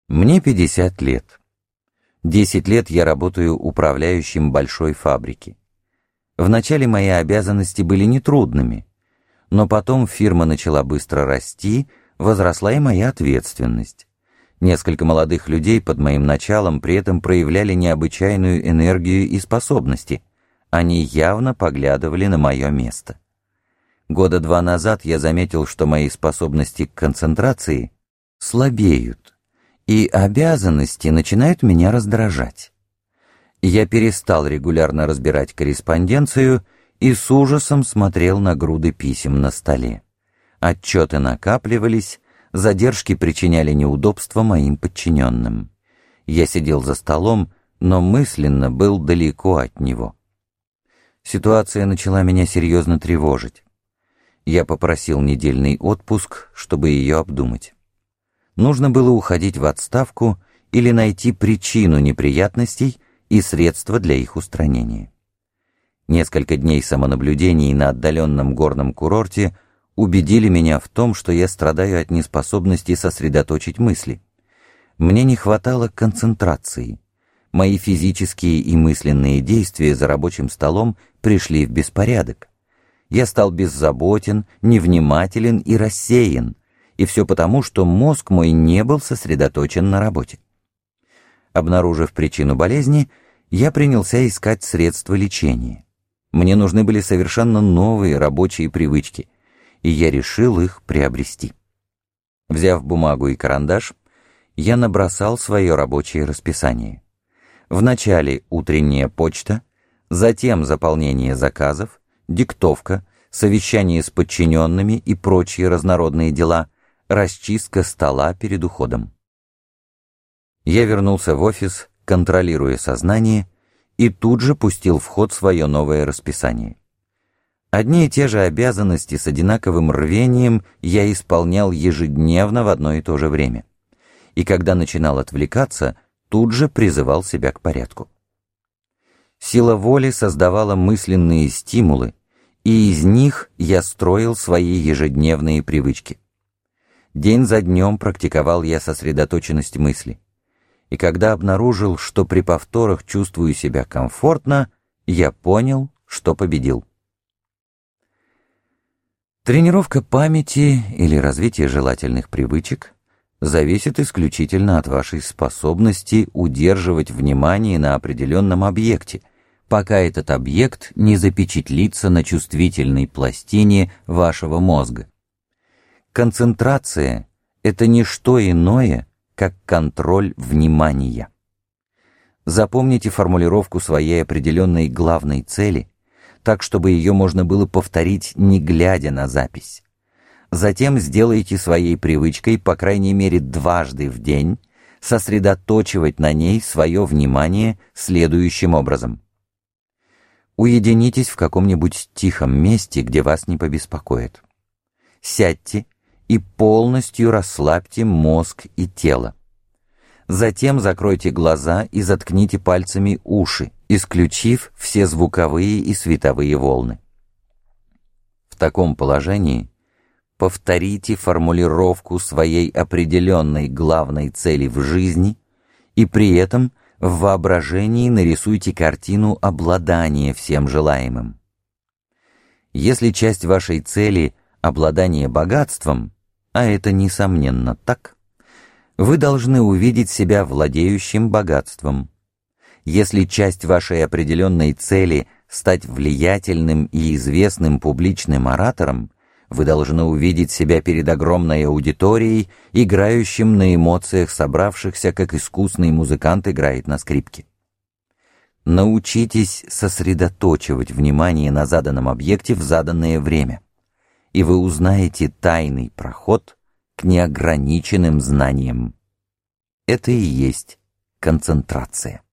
Мне 50 лет. 10 лет я работаю управляющим большой фабрики. Вначале мои обязанности были нетрудными, но потом фирма начала быстро расти, возросла и моя ответственность. Несколько молодых людей под моим началом при этом проявляли необычайную энергию и способности. Они явно поглядывали на мое место. Года 2 назад я заметил, что мои способности к концентрации слабеют, и обязанности начинают меня раздражать. Я перестал регулярно разбирать корреспонденцию и с ужасом смотрел на груды писем на столе. Отчеты накапливались, задержки причиняли неудобства моим подчиненным. Я сидел за столом, но мысленно был далеко от него. Ситуация начала меня серьезно тревожить. Я попросил недельный отпуск, чтобы ее обдумать. Нужно было уходить в отставку или найти причину неприятностей и средства для их устранения. Несколько дней самонаблюдений на отдаленном горном курорте убедили меня в том, что я страдаю от неспособности сосредоточить мысли. Мне не хватало концентрации. Мои физические и мысленные действия за рабочим столом пришли в беспорядок. Я стал беззаботен, невнимателен и рассеян, и все потому, что мозг мой не был сосредоточен на работе. Обнаружив причину болезни, я принялся искать средства лечения. Мне нужны были совершенно новые рабочие привычки, и я решил их приобрести. Взяв бумагу и карандаш, я набросал свое рабочее расписание. Вначале утренняя почта, затем заполнение заказов, диктовка, совещание с подчиненными и прочие разнородные дела, расчистка стола перед уходом. Я вернулся в офис, контролируя сознание, и тут же пустил в ход свое новое расписание. Одни и те же обязанности с одинаковым рвением я исполнял ежедневно в одно и то же время. И когда начинал отвлекаться, тут же призывал себя к порядку. Сила воли создавала мысленные стимулы, и из них я строил свои ежедневные привычки. День за днем практиковал я сосредоточенность мысли. И когда обнаружил, что при повторах чувствую себя комфортно, я понял, что победил. Тренировка памяти или развитие желательных привычек зависит исключительно от вашей способности удерживать внимание на определенном объекте, пока этот объект не запечатлится на чувствительной пластине вашего мозга. Концентрация — это не что иное, как контроль внимания. Запомните формулировку своей определенной главной цели, так, чтобы ее можно было повторить, не глядя на запись. Затем сделайте своей привычкой, по крайней мере, дважды в день, сосредоточивать на ней свое внимание следующим образом. Уединитесь в каком-нибудь тихом месте, где вас не побеспокоит. Сядьте и полностью расслабьте мозг и тело. Затем закройте глаза и заткните пальцами уши, исключив все звуковые и световые волны. В таком положении повторите формулировку своей определенной главной цели в жизни и при этом в воображении нарисуйте картину обладания всем желаемым. Если часть вашей цели — обладание богатством, а это несомненно так, вы должны увидеть себя владеющим богатством. Если часть вашей определенной цели — стать влиятельным и известным публичным оратором, вы должны увидеть себя перед огромной аудиторией, играющим на эмоциях собравшихся, как искусный музыкант играет на скрипке. Научитесь сосредоточивать внимание на заданном объекте в заданное время, и вы узнаете тайный проход к неограниченным знаниям. Это и есть концентрация.